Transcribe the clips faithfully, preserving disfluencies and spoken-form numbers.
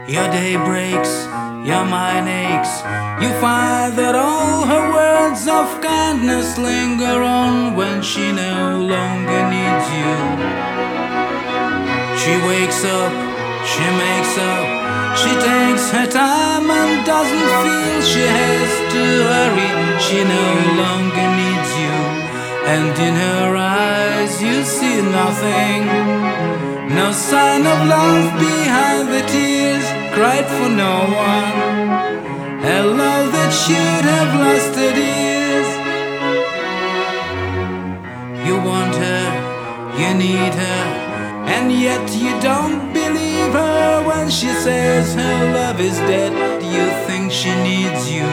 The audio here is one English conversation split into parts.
Your day breaks, your mind aches. You find that all her words of kindness linger on when she no longer needs you. She wakes up, she makes up, she takes her time and doesn't feel she has to hurry. She no longer needs you, and in her eyes you see nothing. No sign of love behind the tears cried for no one. A love that should have lasted years. You want her, you need her, and yet you don't believe her when she says her love is dead. You think she needs you.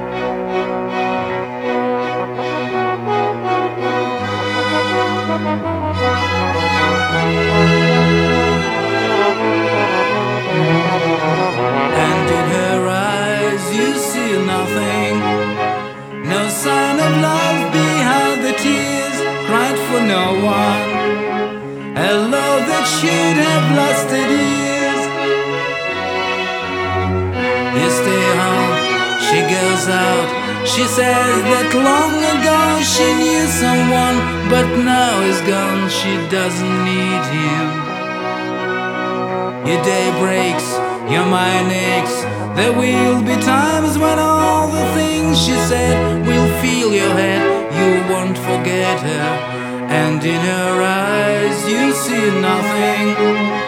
And in her eyes you see nothing. No sign of love behind the tears cried for no one. A love that should have lasted years. You stay home, she goes out. She says that long ago she knew someone, but now he's gone, she doesn't need him. Your day breaks, your mind aches. There will be times when all the things she said will fill your head. You won't forget her, and in her eyes you see nothing.